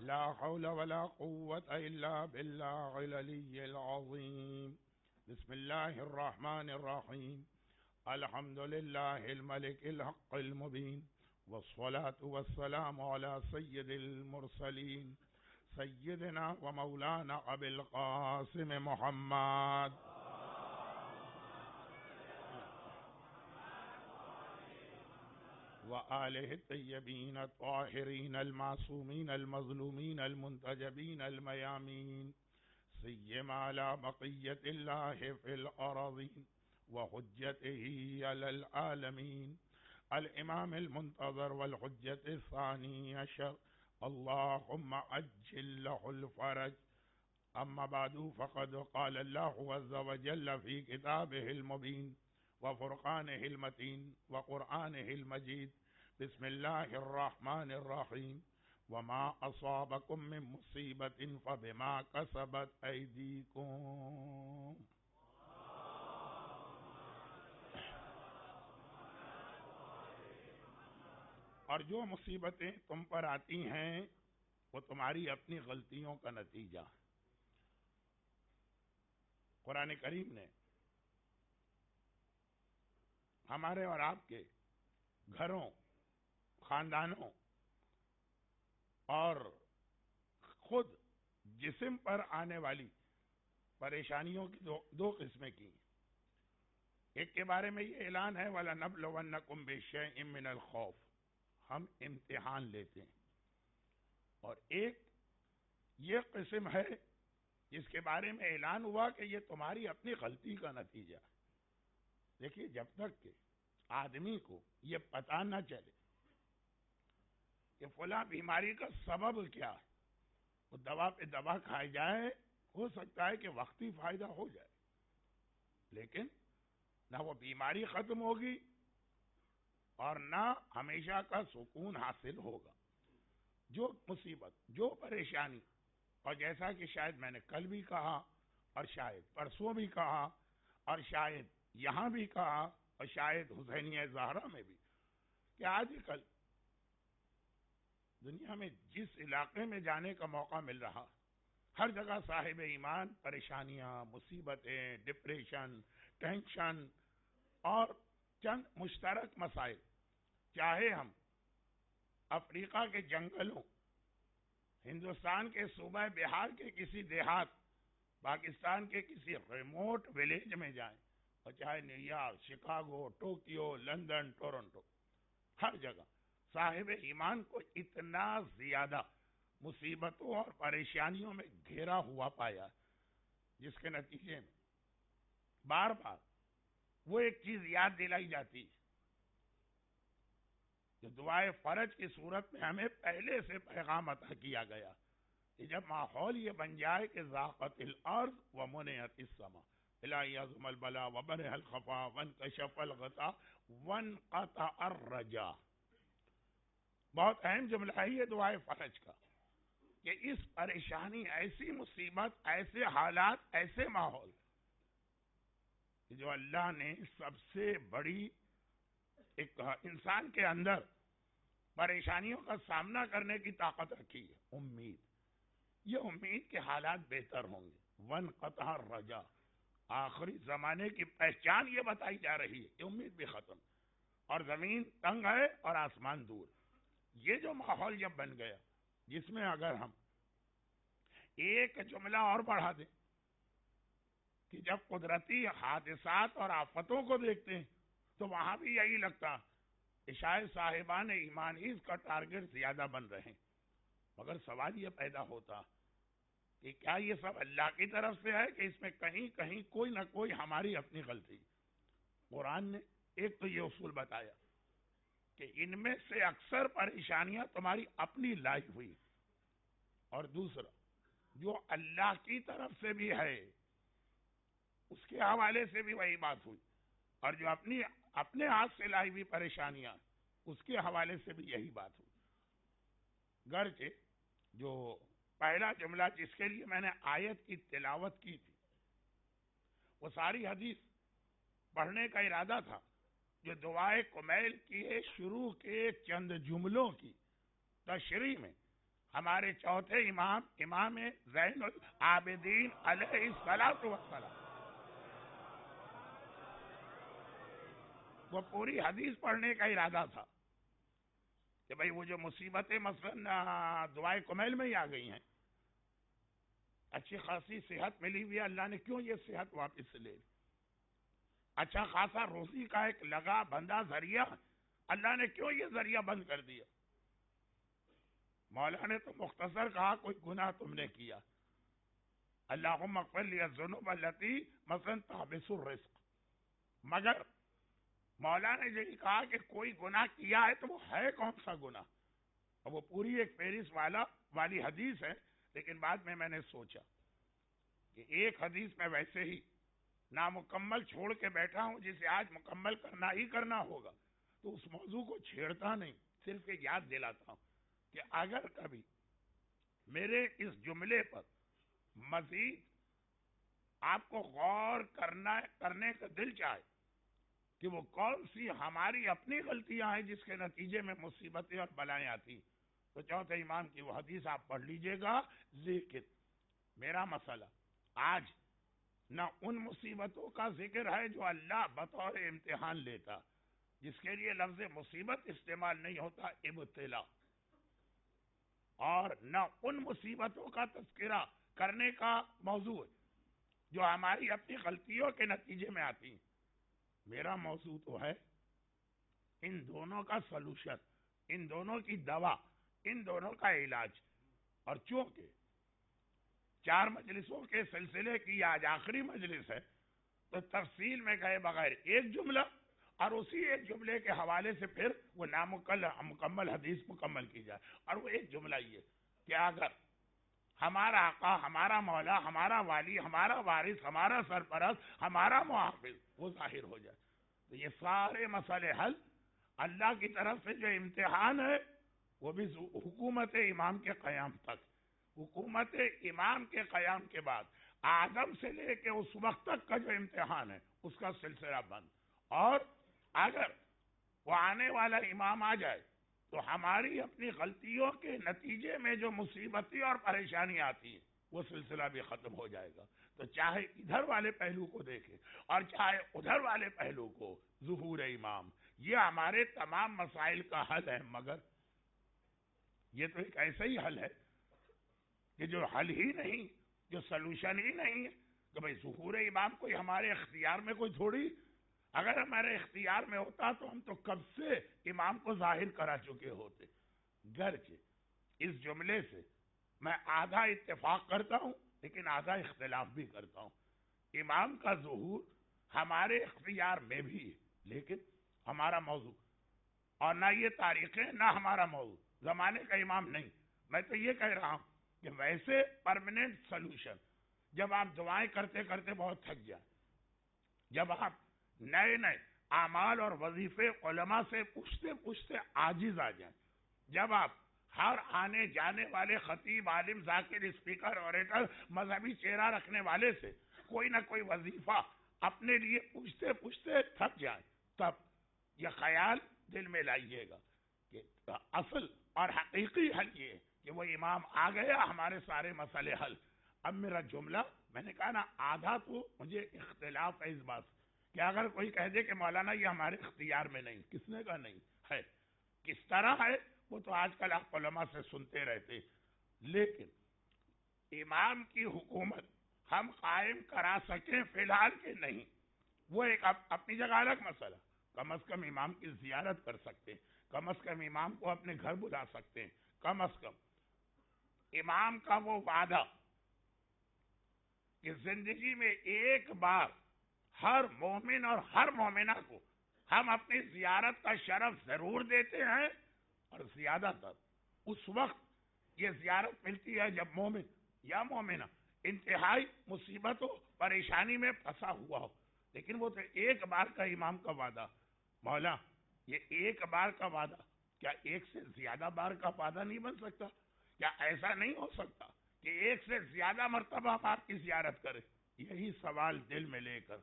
لا حول ولا قوة إلا بالله العلي العظيم. بسم الله الرحمن الرحيم. الحمد لله الملك الحق المبين، والصلاة والسلام على سيد المرسلين سيدنا ومولانا أبي القاسم محمد وآله الطيبين الطاهرين المعصومين المظلومين المنتجبين الميامين، سيما على بقية الله في الأراضين وحجته على العالمين الإمام المنتظر والحجة الثاني عشر، اللهم عجل له الفرج. أما بعد، فقد قال الله عز وجل في كتابه المبين وفرقانه المتين وقرآنه المجيد: بسم الله الرحمن الرحيم. وما أصابكم من مصيبة فبما كسبت أيديكم. اور جو مصیبتیں تم پر آتی ہیں وہ تمہاری اپنی غلطیوں کا نتیجہ. قرآن کریم نے ہمارے اور آپ کے گھروں، خاندانوں اور خود جسم پر آنے والی پریشانیوں کی دو قسمیں کی. ایک کے بارے میں یہ اعلان ہے وَلَنَبْلُوَنَّكُمْ بِشَيْءٍ مِّنَ الْخَوْفِ، ہم امتحان لیتے ہیں. اور ایک یہ قسم ہے جس کے بارے میں اعلان ہوا کہ یہ تمہاری اپنی غلطی کا نتیجہ. دیکھیے، جب تک کہ آدمی کو یہ پتہ نہ چلے کہ فلاں بیماری کا سبب کیا ہے، وہ دوا پہ دوا کھائی جائے، ہو سکتا ہے کہ وقتی فائدہ ہو جائے، لیکن نہ وہ بیماری ختم ہوگی اور نہ ہمیشہ کا سکون حاصل ہوگا. جو مصیبت، جو پریشانی، اور جیسا کہ شاید میں نے کل بھی کہا اور شاید پرسوں بھی کہا اور شاید یہاں بھی کہا اور شاید حسینیہ زہرا میں بھی، کہ آج کل دنیا میں جس علاقے میں جانے کا موقع مل رہا، ہر جگہ صاحب ایمان پریشانیاں، مصیبتیں، ڈپریشن، ٹینشن اور چند مشترک مسائل. چاہے ہم افریقہ کے جنگلوں، ہندوستان کے صوبہ بہار کے کسی دیہات، پاکستان کے کسی ریموٹ ولیج میں جائیں، اور چاہے New York, Chicago, Tokyo, London, Toronto, ہر جگہ صاحب ایمان کو اتنا زیادہ مصیبتوں اور پریشانیوں میں گھیرا ہوا پایا، جس کے نتیجے میں بار بار وہ ایک چیز یاد دلائی جاتی ہے جو دعائے فرج کی صورت میں ہمیں پہلے سے پیغام عطا کیا گیا کہ جب ماحول یہ بن جائے کہ ضاقت الارض ومنعت السماء الا یعظم البلا وبرح الخفا وانکشف الغطا وانقطع الرجا. بہت اہم جملہ ہے یہ دعائے فرج کا، کہ اس پریشانی، ایسی مصیبت، ایسے حالات، ایسے ماحول کہ جو اللہ نے سب سے بڑی ایک انسان کے اندر پریشانیوں کا سامنا کرنے کی طاقت رکھی ہے، امید. یہ امید کے حالات بہتر ہوں گے. وانقطع الرجا، آخری زمانے کی پہچان یہ بتائی جا رہی ہے کہ امید بھی ختم، اور زمین تنگ ہے اور آسمان دور. یہ جو ماحول جب بن گیا، جس میں اگر ہم ایک جملہ اور بڑھا دیں کہ جب قدرتی حادثات اور آفتوں کو دیکھتے ہیں تو وہاں بھی یہی لگتا کہ شاید صاحبان ایمان ہی اس کا ٹارگٹ زیادہ بن رہے ہیں. مگر سوال یہ پیدا ہوتا کہ کیا یہ سب اللہ کی طرف سے ہے کہ اس میں کہیں کہیں کوئی نہ کوئی ہماری اپنی غلطی. قرآن نے ایک تو یہ اصول بتایا کہ ان میں سے اکثر پریشانیاں تمہاری اپنی لائی ہوئی، اور دوسرا جو اللہ کی طرف سے بھی ہے اس کے حوالے سے بھی وہی بات ہوئی، اور جو اپنے ہاتھ سے لائی ہوئی پریشانیاں اس کے حوالے سے بھی یہی بات ہوئی. گرچہ جو پہلا جملہ جس کے لیے میں نے آیت کی تلاوت کی تھی وہ ساری حدیث پڑھنے کا ارادہ تھا جو دعائے کمیل کی شروع کے چند جملوں کی تشریح میں ہمارے چوتھے امام امام زین العابدین علیہ الصلوۃ والسلام، وہ پوری حدیث پڑھنے کا ارادہ تھا کہ بھئی وہ جو مصیبتیں مثلا دعائے کمیل میں ہی آ گئی ہیں، اچھی خاصی صحت ملی ہوئی ہے، اللہ نے کیوں یہ صحت واپس لے لی؟ اچھا خاصا روزی کا ایک لگا بندہ ذریعہ، اللہ نے کیوں یہ ذریعہ بند کر دیا؟ مولا نے تو مختصر کہا کوئی گناہ تم نے کیا، اللہم اغفر لی الذنوب التی مثلا تحبس الرزق، مگر مولا نے یہی کہا کہ کوئی گناہ کیا ہے تو وہ ہے کون سا گناہ؟ اور وہ پوری ایک فہرست والی حدیث ہے، لیکن بعد میں نے سوچا کہ ایک حدیث میں ویسے ہی نامکمل چھوڑ کے بیٹھا ہوں جسے آج مکمل کرنا ہی کرنا ہوگا، تو اس موضوع کو چھیڑتا نہیں، صرف ایک یاد دلاتا ہوں کہ اگر کبھی میرے اس جملے پر مزید آپ کو غور کرنے کا دل چاہے کہ وہ کون سی ہماری اپنی غلطیاں ہیں جس کے نتیجے میں مصیبتیں اور بلائیں آتی، تو چوتھے امام کی وہ حدیث آپ پڑھ لیجئے گا۔ لیکن میرا مسئلہ آج نہ ان مصیبتوں کا ذکر ہے جو اللہ بطور امتحان لیتا، جس کے لیے لفظ مصیبت استعمال نہیں ہوتا، ابتلا، اور نہ ان مصیبتوں کا تذکرہ کرنے کا موضوع ہے جو ہماری اپنی غلطیوں کے نتیجے میں آتی ہیں۔ میرا موضوع تو ہے ان دونوں کا سلوشن، ان دونوں کی دوا، ان دونوں کا علاج، اور چونکہ 4 مجلسوں کے سلسلے کی آج آخری مجلس ہے تو تفصیل میں گئے بغیر ایک جملہ اور اسی ایک جملے کے حوالے سے پھر وہ مکمل حدیث مکمل کی جائے، اور وہ ایک جملہ یہ کہ اگر ہمارا آقا، ہمارا مولا، ہمارا والی، ہمارا وارث، ہمارا سرپرست، ہمارا محافظ وہ ظاہر ہو جائے تو یہ سارے مسئلے حل۔ اللہ کی طرف سے جو امتحان ہے وہ بھی حکومت امام کے قیام تک، حکومت امام کے قیام کے بعد آدم سے لے کے اس وقت تک کا جو امتحان ہے اس کا سلسلہ بند، اور اگر وہ آنے والا امام آ جائے تو ہماری اپنی غلطیوں کے نتیجے میں جو مصیبتیں اور پریشانی آتی ہیں وہ سلسلہ بھی ختم ہو جائے گا۔ تو چاہے ادھر والے پہلو کو دیکھیں اور چاہے ادھر والے پہلو کو، ظہور امام یہ ہمارے تمام مسائل کا حل ہے، مگر یہ تو ایک ایسا ہی حل ہے کہ جو حل ہی نہیں، جو سلوشن ہی نہیں ہے کہ بھئی ظہور امام کوئی ہمارے اختیار میں کوئی تھوڑی، اگر ہمارے اختیار میں ہوتا تو ہم تو کب سے امام کو ظاہر کرا چکے ہوتے۔ گرچہ اس جملے سے میں آدھا اتفاق کرتا ہوں لیکن آدھا اختلاف بھی کرتا ہوں، امام کا ظہور ہمارے اختیار میں بھی ہے، لیکن ہمارا موضوع اور نہ یہ تاریخیں نہ ہمارا موضوع زمانے کا امام نہیں۔ میں تو یہ کہہ رہا ہوں کہ ویسے پرماننٹ سلوشن، جب آپ دعائیں کرتے کرتے بہت تھک جائیں، جب آپ نئے نئے اعمال اور وظیفے علماء سے پوچھتے پوچھتے عاجز آ جائیں، جب آپ ہر آنے جانے والے خطیب، عالم، ذاکر، اسپیکر، اوریٹر، مذہبی چہرہ رکھنے والے سے کوئی نہ کوئی وظیفہ اپنے لیے پوچھتے پوچھتے تھک جائیں، تب یہ خیال دل میں لائیے گا کہ اصل اور حقیقی حل یہ ہے کہ وہ امام آ گیا، ہمارے سارے مسئلے حل۔ اب میرا جملہ میں نے کہا نا آدھا تو مجھے اختلاف ہے اس بات سے کہ اگر کوئی کہہ دے کہ مولانا یہ ہمارے اختیار میں نہیں، کس نے کہا نہیں ہے، کس طرح ہے وہ تو آج کل آپ علماء سے سنتے رہتے، لیکن امام کی حکومت ہم قائم کرا سکیں فی الحال کہ نہیں، وہ ایک اپنی جگہ الگ مسئلہ، کم از کم امام کی زیارت کر سکتے ہیں، کم از کم امام کو اپنے گھر بلا سکتے ہیں، کم از کم امام کا وہ وعدہ کہ زندگی میں ایک بار ہر مومن اور ہر مومنہ کو ہم اپنی زیارت کا شرف ضرور دیتے ہیں، اور زیادہ تر اس وقت یہ زیارت ملتی ہے جب مومن یا مومنہ انتہائی مصیبت و پریشانی میں پھنسا ہوا ہو، لیکن وہ تو ایک بار کا امام کا وعدہ۔ مولا یہ ایک بار کا وعدہ کیا ایک سے زیادہ بار کا وعدہ نہیں بن سکتا؟ کیا ایسا نہیں ہو سکتا کہ ایک سے زیادہ مرتبہ ہم آپ کی زیارت کریں؟ یہی سوال دل میں لے کر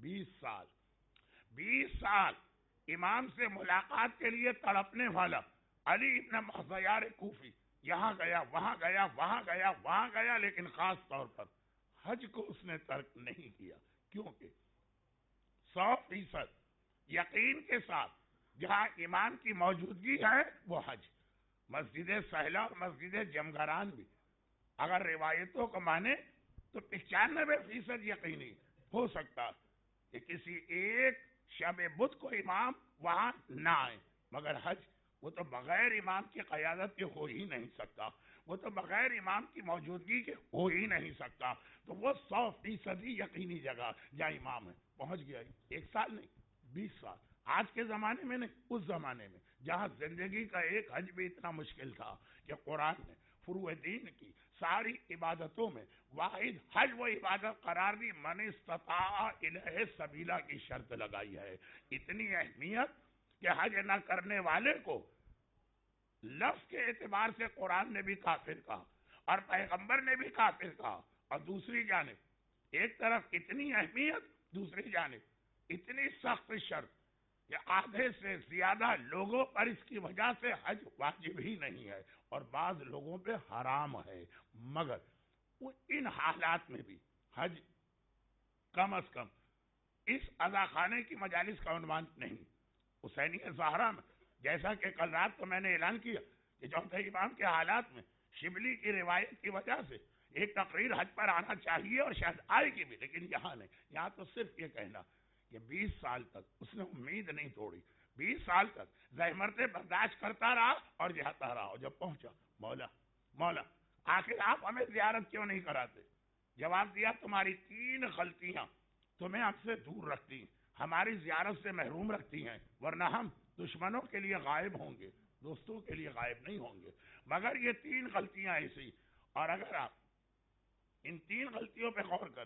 20 سال امام سے ملاقات کے لیے تڑپنے والا علی ابن مخزیار کوفی یہاں گیا، وہاں گیا، وہاں گیا، وہاں گیا، لیکن خاص طور پر حج کو اس نے ترک نہیں کیا، کیونکہ 100% یقین کے ساتھ جہاں ایمان کی موجودگی ہے وہ حج، مسجد سہلہ اور مسجد جمگران بھی اگر روایتوں کو مانے تو 95% یقینی ہو سکتا کہ کسی ایک شب بدھ کو امام وہاں نہ آئے، مگر حج وہ تو بغیر امام کی قیادت کے ہو ہی نہیں سکتا، وہ تو بغیر امام کی موجودگی کے ہو ہی نہیں سکتا، تو وہ 100% یقینی جگہ جہاں امام ہے پہنچ گیا، 1 سال نہیں 20 سال، آج کے زمانے میں نہیں، اس زمانے میں جہاں زندگی کا ایک حج بھی اتنا مشکل تھا کہ قرآن نے فروع دین کی ساری عبادتوں میں واحد حج و عبادت قرار دی، من استطاع الیہ سبیلا کی شرط لگائی ہے، اتنی اہمیت کہ حج نہ کرنے والے کو لفظ کے اعتبار سے قرآن نے بھی کافر کہا اور پیغمبر نے بھی کافر کہا، اور دوسری جانب ایک طرف اتنی اہمیت، دوسری جانب اتنی سخت شرط کہ آدھے سے زیادہ لوگوں پر اس کی وجہ سے حج واجب ہی نہیں ہے اور بعض لوگوں پہ حرام ہے، مگر وہ ان حالات میں بھی حج کم از کم اس عزاخانے کی مجالس کا عنوان نہیں، حسینیہ زہرا میں جیسا کہ کل رات کو میں نے اعلان کیا کہ چوتھے امام کے حالات میں شبلی کی روایت کی وجہ سے ایک تقریر حج پر آنا چاہیے اور شاید آئے گی بھی، لیکن یہاں نہیں، یہاں تو صرف یہ کہنا کہ 20 سال تک اس نے امید نہیں توڑی، 20 سال تک زحمتیں برداشت کرتا رہا اور جاتا رہا، اور جب پہنچا مولا آخر آپ ہمیں زیارت کیوں نہیں کراتے؟ جواب دیا تمہاری 3 غلطیاں تمہیں ہم سے دور رکھتی ہیں، ہماری زیارت سے محروم رکھتی ہیں، ورنہ ہم دشمنوں کے لیے غائب ہوں گے، دوستوں کے لیے غائب نہیں ہوں گے، مگر یہ 3 غلطیاں ایسی، اور اگر آپ ان 3 غلطیوں پہ غور کریں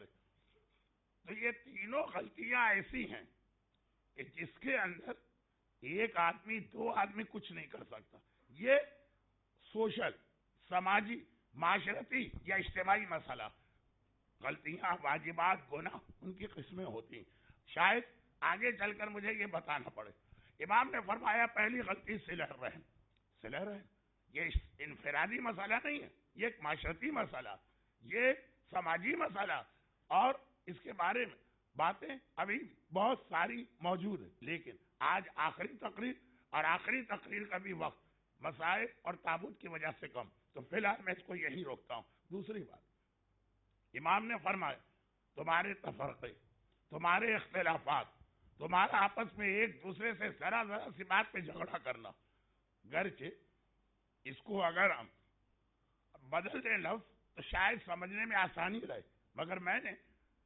تو یہ تینوں غلطیاں ایسی ہیں کہ جس کے اندر ایک آدمی 2 آدمی کچھ نہیں کر سکتا، یہ سوشل، سماجی، معاشرتی یا اجتماعی مسئلہ، غلطیاں، واجبات، گناہ ان کی قسمیں ہوتی ہیں، شاید آگے چل کر مجھے یہ بتانا پڑے۔ امام نے فرمایا پہلی غلطی صلہ رحم، یہ انفرادی مسئلہ نہیں ہے، یہ ایک معاشرتی مسئلہ، یہ سماجی مسئلہ، اور اس کے بارے میں باتیں ابھی بہت ساری موجود ہیں، لیکن آج آخری تقریر کا بھی وقت مسائل اور تابوت کی وجہ سے کم، تو فی الحال میں اس کو یہی روکتا ہوں۔ دوسری بات، امام نے فرمایا تمہارے تفرقے، تمہارے اختلافات، تمہارا آپس میں ایک دوسرے سے ذرا سی بات پہ جھگڑا کرنا، گرچہ اس کو اگر ہم بدل دیں لفظ تو شاید سمجھنے میں آسانی رہے، مگر میں نے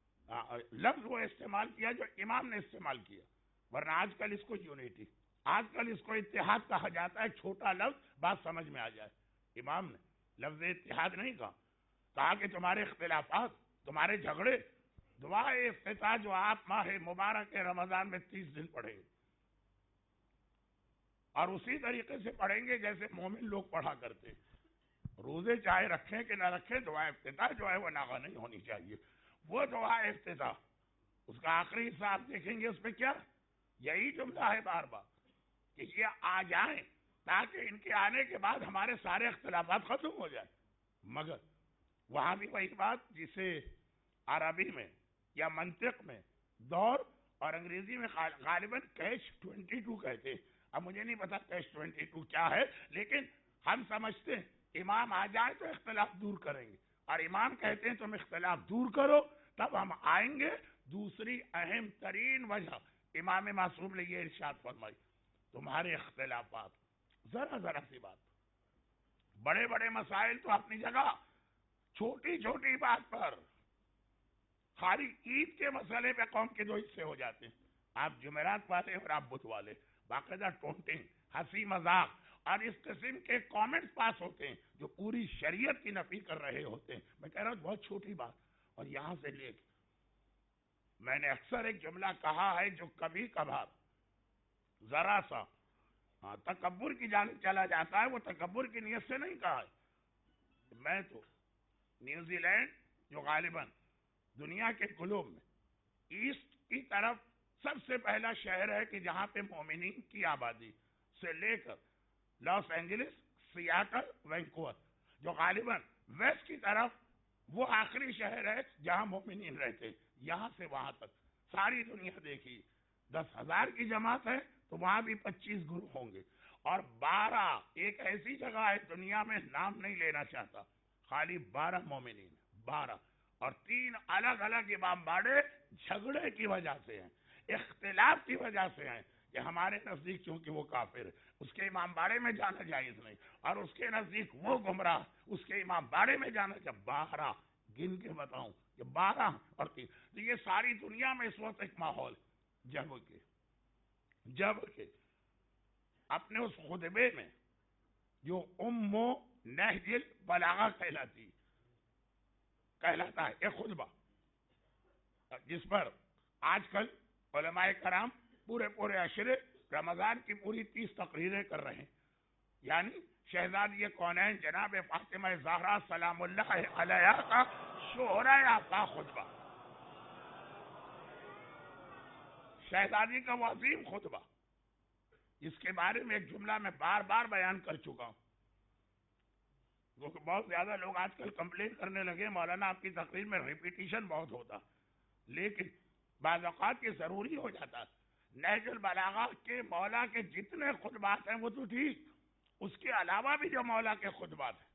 لفظ وہ استعمال کیا جو امام نے استعمال کیا، ورنہ آج کل اس کو یونیٹی، آج کل اس کو اتحاد کہا جاتا ہے، چھوٹا لفظ بات سمجھ میں آ جائے، امام نے لفظ اتحاد نہیں کہا کہ تمہارے اختلافات، تمہارے جھگڑے، دعا افتتاح جو آپ ماہ مبارک رمضان میں 30 دن پڑھیں گے اور اسی طریقے سے پڑھیں گے جیسے مومن لوگ پڑھا کرتے، روزے چاہے رکھیں کہ نہ رکھیں، دعا افتتاح جو ہے وہ ناغہ نہیں ہونی چاہیے، وہ دعا افتتاح اس کا آخری حصہ آپ دیکھیں گے، اس پہ کیا یہی جملہ ہے بار بار کہ یہ آ جائیں تاکہ ان کے آنے کے بعد ہمارے سارے اختلافات ختم ہو جائیں، مگر وہاں بھی وہی بات جسے عربی میں یا منطق میں دور اور انگریزی میں غالباً کیش 22 کہتے ہیں، اب مجھے نہیں پتا کیش 22 کیا ہے، لیکن ہم سمجھتے ہیں امام آ جائے تو اختلاف دور کریں گے، اور امام کہتے ہیں تم اختلاف دور کرو تب ہم آئیں گے۔ دوسری اہم ترین وجہ امام معصوم نے یہ ارشاد فرمائی تمہارے اختلافات، ذرا سی بات، بڑے بڑے مسائل تو اپنی جگہ، چھوٹی چھوٹی بات پر، خالی عید کے مسئلے پہ قوم کے 2 حصے ہو جاتے ہیں، آپ جمعرات والے اور آپ بدھ والے، باقاعدہ ٹونٹنگ، ہنسی مذاق اور اس قسم کے کامنٹس پاس ہوتے ہیں جو پوری شریعت کی نفی کر رہے ہوتے ہیں۔ میں کہہ رہا ہوں بہت چھوٹی بات، اور یہاں سے لے کے میں نے اکثر ایک جملہ کہا ہے جو کبھی کبھار ذرا سا تکبر کی جانب چلا جاتا ہے، وہ تکبر کی نیت سے نہیں کہا ہے، میں تو نیوزی لینڈ جو غالباً دنیا کے گلوب میں ایسٹ کی طرف سب سے پہلا شہر ہے کہ جہاں پہ مومنین کی آبادی سے لے کر لاس اینجلس سیاٹل وینکوور، جو غالباً ویسٹ کی طرف وہ آخری شہر ہے جہاں مومنین رہتے، یہاں سے وہاں تک ساری دنیا دیکھی 10,000 کی جماعت ہے تو وہاں بھی 25 گروہ ہوں گے، اور 12 ایک ایسی جگہ ہے دنیا میں نام نہیں لینا چاہتا، خالی 12 مومنین، 12 اور 3 الگ الگ امام باڑے جھگڑے کی وجہ سے ہیں، اختلاف کی وجہ سے ہیں کہ ہمارے نزدیک چونکہ وہ کافر ہے اس کے امام باڑے میں جانا جائز نہیں، اور اس کے نزدیک وہ گمراہ اس کے امام باڑے میں جانا چاہیے۔ 12 گن کے بتاؤں کہ 12 اور 3، تو یہ ساری دنیا میں اس وقت ایک ماحول جب کہ اپنے اس خطبے میں جو نہج البلاغہ کہلاتا ہے ایک خطبہ، جس پر آج کل علماء کرام پورے عشرے رمضان کی پوری 30 تقریریں کر رہے ہیں، یعنی شہزادی کونین جناب فاطمہ زہرا سلام اللہ علیہا کا شہرہ کا خطبہ، شہزادی کا وہ عظیم خطبہ جس کے بارے میں ایک جملہ میں بار بار بیان کر چکا ہوں، کیونکہ بہت زیادہ لوگ آج کل کمپلین کرنے لگے مولانا آپ کی تقریر میں ریپیٹیشن بہت ہوتا، لیکن بعض اوقات یہ ضروری ہو جاتا۔ نہج البلاغہ کے مولا کے جتنے خطبات ہیں وہ تو ٹھیک، اس کے علاوہ بھی جو مولا کے خطبات ہیں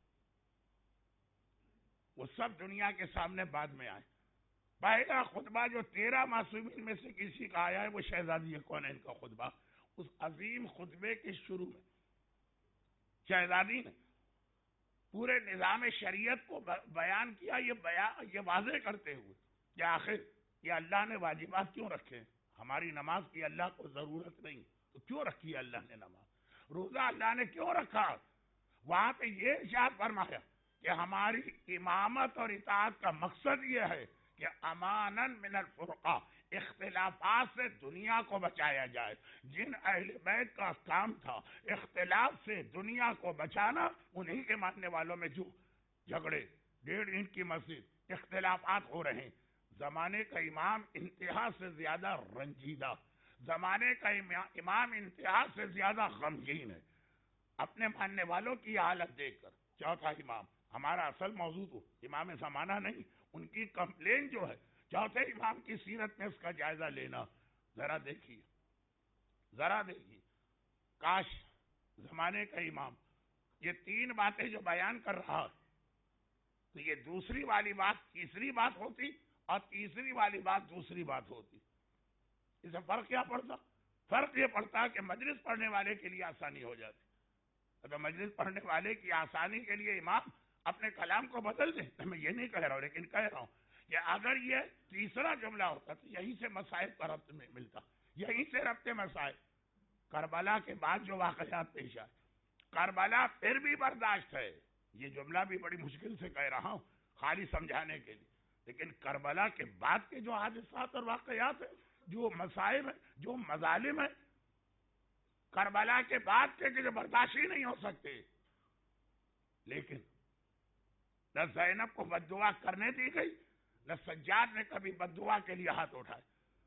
وہ سب دنیا کے سامنے بعد میں آئے۔ پہلا خطبہ جو 13 معصومین میں سے کسی کا آیا ہے وہ شہزادی کونین کا خطبہ، اس عظیم خطبے کے شروع میں شہزادی نے پورے نظام شریعت کو بیان کیا، یہ واضح کرتے ہوئے کہ آخر یہ اللہ نے واجبات کیوں رکھے، ہماری نماز کی اللہ کو ضرورت نہیں تو کیوں رکھی ہے اللہ نے نماز، روزہ اللہ نے کیوں رکھا، وہاں پہ یہ ارشاد فرمایا کہ ہماری امامت اور اطاعت کا مقصد یہ ہے کہ امانن من الفرقہ، اختلافات سے دنیا کو بچایا جائے، جن اہل بیت کا کام تھا اختلاف سے دنیا کو بچانا، انہی کے ماننے والوں میں جو جھگڑے 1.5 انچ کی مسجد اختلافات ہو رہے ہیں، زمانے کا امام انتہا سے زیادہ رنجیدہ، زمانے کا امام انتہا سے زیادہ غمگین ہے اپنے ماننے والوں کی حالت دیکھ کر۔ چوتھا امام، ہمارا اصل موضوع تو امام زمانہ نہیں، ان کی کمپلین جو ہے چوتھے امام کی سیرت میں اس کا جائزہ لینا، ذرا دیکھیے کاش زمانے کا امام یہ 3 باتیں جو بیان کر رہا تو یہ دوسری والی بات تیسری بات ہوتی اور تیسری والی بات دوسری بات ہوتی، اس سے فرق کیا پڑتا؟ فرق یہ پڑتا کہ مجلس پڑھنے والے کے لیے آسانی ہو جاتی، اگر مجلس پڑھنے والے کی آسانی کے لیے امام اپنے کلام کو بدل دیں، میں یہ نہیں کہہ رہا ہوں لیکن کہہ رہا ہوں کہ اگر یہ تیسرا جملہ ہوتا تو یہیں سے مسائل کا ربط میں ملتا، یہیں سے ربط مسائل۔ کربلا کے بعد جو واقعات پیش آئے، کربلا پھر بھی برداشت ہے، یہ جملہ بھی بڑی مشکل سے کہہ رہا ہوں خالی سمجھانے کے لیے، لیکن کربلا کے بعد کے جو حادثات اور واقعات ہیں، جو مسائل ہیں، جو مظالم ہیں، کربلا کے بعد کے جو برداشت ہی نہیں ہو سکتے، لیکن نہ زینب کو بددعا کرنے دی گئی، نہ سجاد نے کبھی بددعا کے لیے ہاتھ اٹھائے۔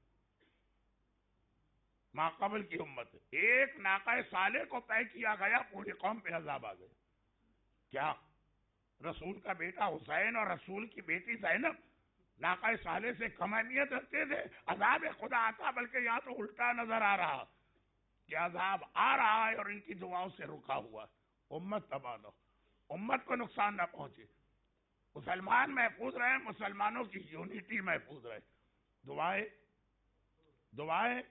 ماں قبل کی امت ایک ناقہ صالح کو طے کیا گیا، پوری قوم پہ عذاب آ گیا، کیا رسول کا بیٹا حسین اور رسول کی بیٹی زینب ناقہ صالح سے کم اہمیت رکھتے تھے؟ عذاب خدا آتا، بلکہ یہاں تو الٹا نظر آ رہا کہ عذاب آ رہا ہے اور ان کی دعاؤں سے رکا ہوا ہے، امت تباہ نہ ہو، امت کو نقصان نہ پہنچے، مسلمان محفوظ رہے، مسلمانوں کی یونٹی محفوظ رہے۔ دعائیں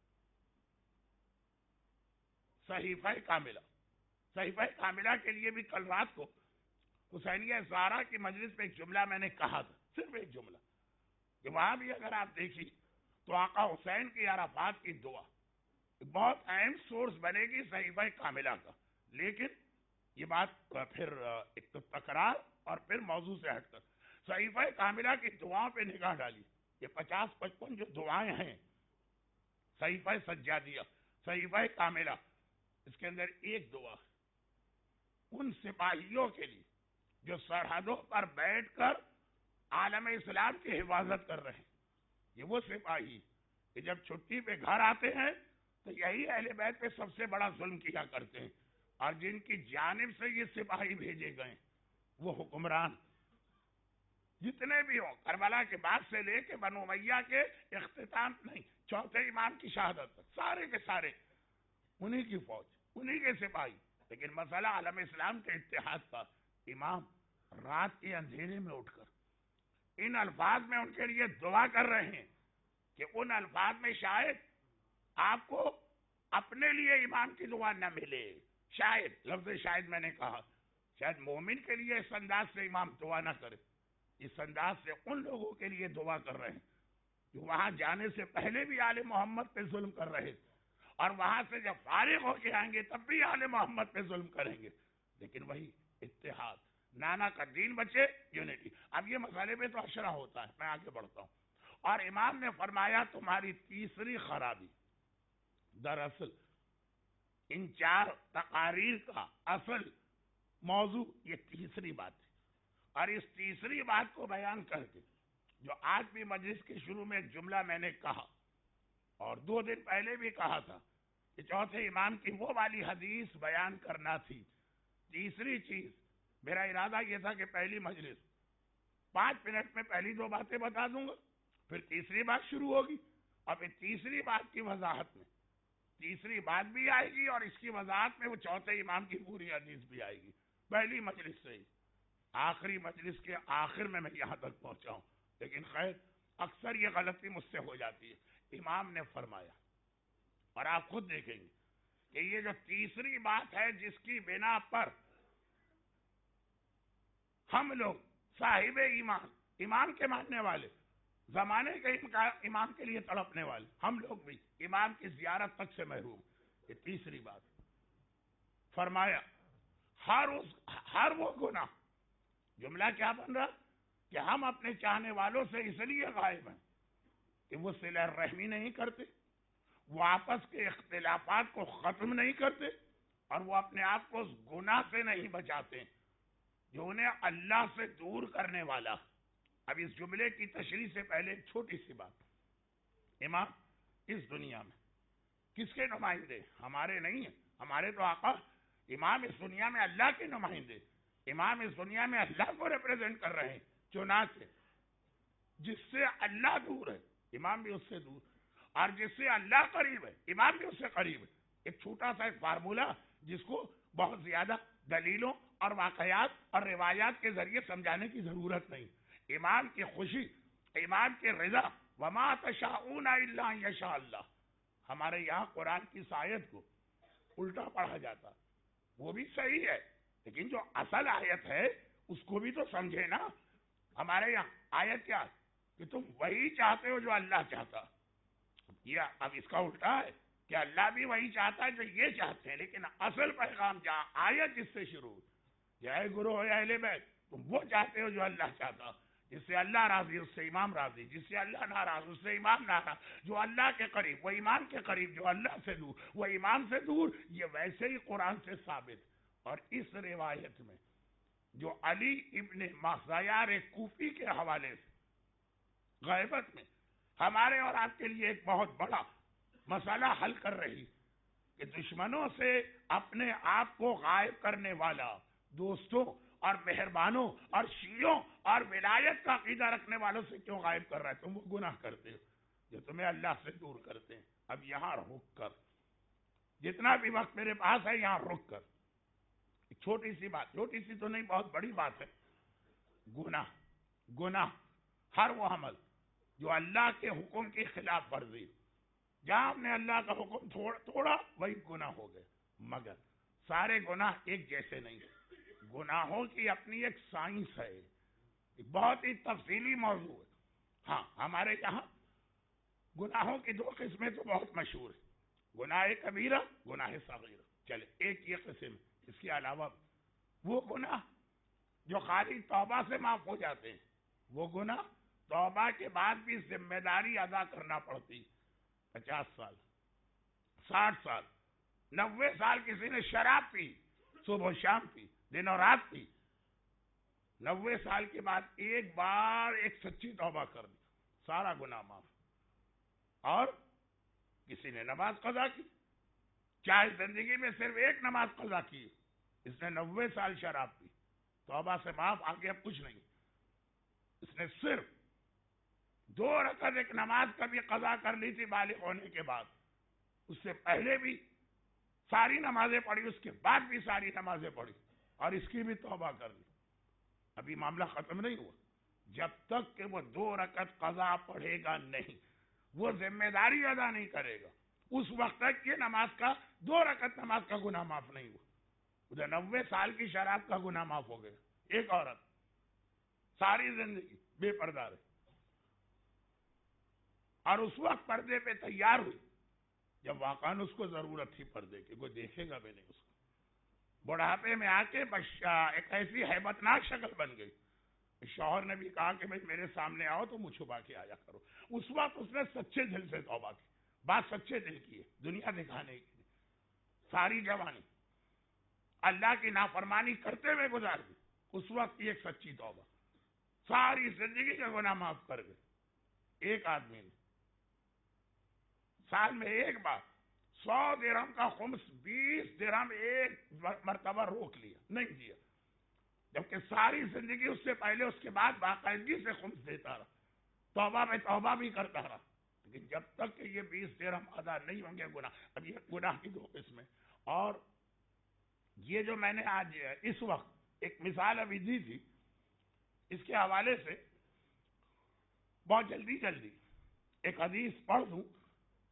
صحیفہ کاملہ کے لیے بھی کل رات کو حسینیہ زہرا کی مجلس میں ایک جملہ میں نے کہا تھا، صرف ایک جملہ، کہ وہاں بھی اگر آپ دیکھیں تو آقا حسین کی عرفات کی دعا بہت اہم سورس بنے گی صحیفہ کاملہ کا، لیکن یہ بات پھر ایک تو تکرار اور پھر موضوع سے ہٹ کر صحیفہ کاملہ کی دعاؤں پہ نگاہ ڈالی، یہ 50-55 جو دعائیں ہیں، صحیفہ سجادیہ، صحیفہ کاملہ، اس کے اندر ایک دعا ان سپاہیوں کے لیے جو سرحدوں پر بیٹھ کر عالم اسلام کی حفاظت کر رہے ہیں، یہ وہ سپاہی کہ جب چھٹی پہ گھر آتے ہیں تو یہی اہل بیت پہ سب سے بڑا ظلم کیا کرتے ہیں، اور جن کی جانب سے یہ سپاہی بھیجے گئے وہ حکمران جتنے بھی ہوں، کربلا کے بعد سے لے کے بنو امیہ کے اختتام نہیں، چوتھے امام کی شہادت تک، سارے کے سارے انہی کی فوج، انہی کے سپاہی. لیکن مسئلہ عالم اسلام کے اتحاد کا. امام رات کے اندھیرے میں اٹھ کر ان الفاظ میں ان کے لیے دعا کر رہے ہیں کہ ان الفاظ میں شاید آپ کو اپنے لیے امام کی دعا نہ ملے. شاید، لفظ شاید میں نے کہا، شاید مومن کے لیے اس انداز سے امام دعا نہ کرے، اس انداز سے ان لوگوں کے لیے دعا کر رہے ہیں جو وہاں جانے سے پہلے بھی آل محمد پہ ظلم کر رہے تھے، اور وہاں سے جب فارغ ہو کے آئیں گے تب بھی آل محمد پہ ظلم کریں گے. لیکن وہی اتحاد، نانا کا دین بچے، یونٹی. اب یہ مسئلے پہ تو اشرا ہوتا ہے، میں آگے بڑھتا ہوں. اور امام نے فرمایا تمہاری تیسری خرابی، دراصل ان 4 تقاریر کا اصل موضوع یہ تیسری بات ہے. اور اس تیسری بات کو بیان کر کے جو آج بھی مجلس کے شروع میں ایک جملہ میں نے کہا اور 2 دن پہلے بھی کہا تھا کہ چوتھے امام کی وہ والی حدیث بیان کرنا تھی. تیسری چیز، میرا ارادہ یہ تھا کہ پہلی مجلس 5 منٹ میں پہلی 2 باتیں بتا دوں گا، پھر تیسری بات شروع ہوگی، اور پھر تیسری بات کی وضاحت میں تیسری بات بھی آئے گی، اور اس کی وضاحت میں وہ چوتھے امام کی پوری حدیث بھی آئے گی. پہلی مجلس سے ہی آخری مجلس کے آخر میں یہاں تک پہنچا ہوں. لیکن خیر، اکثر یہ غلطی مجھ سے ہو جاتی ہے. امام نے فرمایا، اور آپ خود دیکھیں گے کہ یہ جو تیسری بات ہے جس کی بنا پر ہم لوگ صاحب ایمان، امام کے ماننے والے، زمانے کے امام کے لیے تڑپنے والے، ہم لوگ بھی امام کی زیارت تک سے محروم. یہ تیسری بات. فرمایا ہر وہ گناہ، جملہ کیا بن رہا کہ ہم اپنے چاہنے والوں سے اس لیے غائب ہیں کہ وہ صلہ رحمی نہیں کرتے، وہ آپس کے اختلافات کو ختم نہیں کرتے، اور وہ اپنے آپ کو اس گناہ سے نہیں بچاتے جو انہیں اللہ سے دور کرنے والا. اب اس جملے کی تشریح سے پہلے ایک چھوٹی سی بات. امام اس دنیا میں کس کے نمائندے؟ ہمارے نہیں ہیں، ہمارے تو آقا. امام اس دنیا میں اللہ کے نمائندے، امام اس دنیا میں اللہ کو ریپریزنٹ کر رہے ہیں. چنانچہ جس سے اللہ دور ہے امام بھی اس سے دور، اور جس سے اللہ قریب ہے امام بھی اس سے قریب ہے. ایک چھوٹا سا ایک فارمولہ جس کو بہت زیادہ دلیلوں اور واقعات اور روایات کے ذریعے سمجھانے کی ضرورت نہیں. امام کی خوشی، امام کی رضا، وما تشاءون الا ان یشاء اللہ. ہمارے یہاں قرآن کی اس آیت کو الٹا پڑھا جاتا، وہ بھی صحیح ہے، لیکن جو اصل آیت ہے اس کو بھی تو سمجھے نا. ہمارے یہاں آیت کیا ہے کہ تم وہی چاہتے ہو جو اللہ چاہتا. یہ اب اس کا الٹا ہے کہ اللہ بھی وہی چاہتا ہے جو یہ چاہتے ہیں، لیکن اصل پیغام جہاں آیت جس سے شروع، یا گرو ہو یا اہل بیت، تم وہ چاہتے ہو جو اللہ چاہتا. جس سے اللہ راضی اس سے امام راضی، جس سے اللہ ناراض اس سے امام ناراض. جو اللہ کے قریب وہ امام کے قریب، جو اللہ سے دور وہ امام سے دور. یہ ویسے ہی قرآن سے ثابت. اور اس روایت میں جو علی ابن مخزیار کوفی کے حوالے سے غیبت میں ہمارے اور آپ کے لیے ایک بہت بڑا مسئلہ حل کر رہی کہ دشمنوں سے اپنے آپ کو غائب کرنے والا، دوستوں اور مہربانوں اور شیعوں اور ولایت کا عقیدہ رکھنے والوں سے کیوں غائب کر رہا ہے؟ تم وہ گناہ کرتے ہو جو تمہیں اللہ سے دور کرتے ہیں. اب یہاں رک کر، جتنا بھی وقت میرے پاس ہے یہاں رک کر ایک چھوٹی سی بات، چھوٹی سی تو نہیں بہت بڑی بات ہے. گناہ ہر وہ عمل جو اللہ کے حکم کی خلاف ورزی، جہاں ہم نے اللہ کا حکم توڑا وہی گناہ ہو گئے. مگر سارے گناہ ایک جیسے نہیں. گناہوں کی اپنی ایک سائنس ہے، ایک بہت ہی تفصیلی موضوع ہے. ہاں، ہمارے یہاں گناہوں کی 2 قسمیں تو بہت مشہور ہیں، گناہ کبیرہ، گناہ صغیرہ. چلے ایک یہ قسم. اس کے علاوہ وہ گناہ جو خالی توبہ سے معاف ہو جاتے ہیں، وہ گناہ توبہ کے بعد بھی ذمہ داری ادا کرنا پڑتی. 50 سال، 60 سال، 90 سال کسی نے شراب پی، صبح و شام پی، دن اور رات پی، 90 سال کے بعد ایک بار ایک سچی توبہ کر دی، سارا گناہ معاف. اور کسی نے نماز قضا کی، چاہے زندگی میں صرف ایک نماز قضا کی، اس نے 90 سال شراب پی، توبہ سے معاف، آگے اب کچھ نہیں۔ اس نے صرف 2 رکعت ایک نماز کا بھی قضا کر لی تھی بالغ ہونے کے بعد، اس سے پہلے بھی ساری نمازیں پڑھی، اس کے بعد بھی ساری نمازیں پڑھی، اور اس کی بھی توبہ کر لی۔ ابھی معاملہ ختم نہیں ہوا، جب تک کہ وہ 2 رکعت قضا پڑھے گا نہیں، وہ ذمہ داری ادا نہیں کرے گا، اس وقت تک یہ نماز کا 2 رکعت نماز کا گناہ معاف نہیں ہوا۔ ادھر 90 سال کی شراب کا گناہ معاف ہو گیا۔ ایک عورت ساری زندگی بے پردہ رہی، اور اس وقت پردے پہ تیار ہوئی جب واقعاً اس کو ضرورت تھی پردے کی، کوئی دیکھے گا بھی نہیں اس کو۔ بڑھاپے میں آ کے ایک ایسی ہیبتناک شکل بن گئی، شوہر نے بھی کہا کہ بھئی میرے سامنے آؤ تو منہ چھپا کے آیا کرو۔ اس وقت اس نے سچے دل سے توبہ کی، بات سچے دل کی ہے، دنیا دکھانے کی۔ ساری جوانی اللہ کی نافرمانی کرتے ہوئے گزار دی، اس وقت ایک سچی توبہ، ساری زندگی کا گناہ معاف کر گئے۔ ایک آدمی نے سال میں ایک بار 100 درہم کا خمس 20 درہم ایک مرتبہ روک لیا، نہیں دیا، جبکہ ساری زندگی اس سے پہلے اس کے بعد باقاعدگی سے خمس دیتا رہا، توبہ میں توبہ بھی کرتا رہا، لیکن جب تک کہ یہ 20 درہم ادا نہیں ہوں گے گناہ۔ اب یہ گناہ کی 2 قسمیں، اور یہ جو میں نے آج اس وقت ایک مثال ابھی دی تھی، اس کے حوالے سے بہت جلدی ایک حدیث پڑھ دوں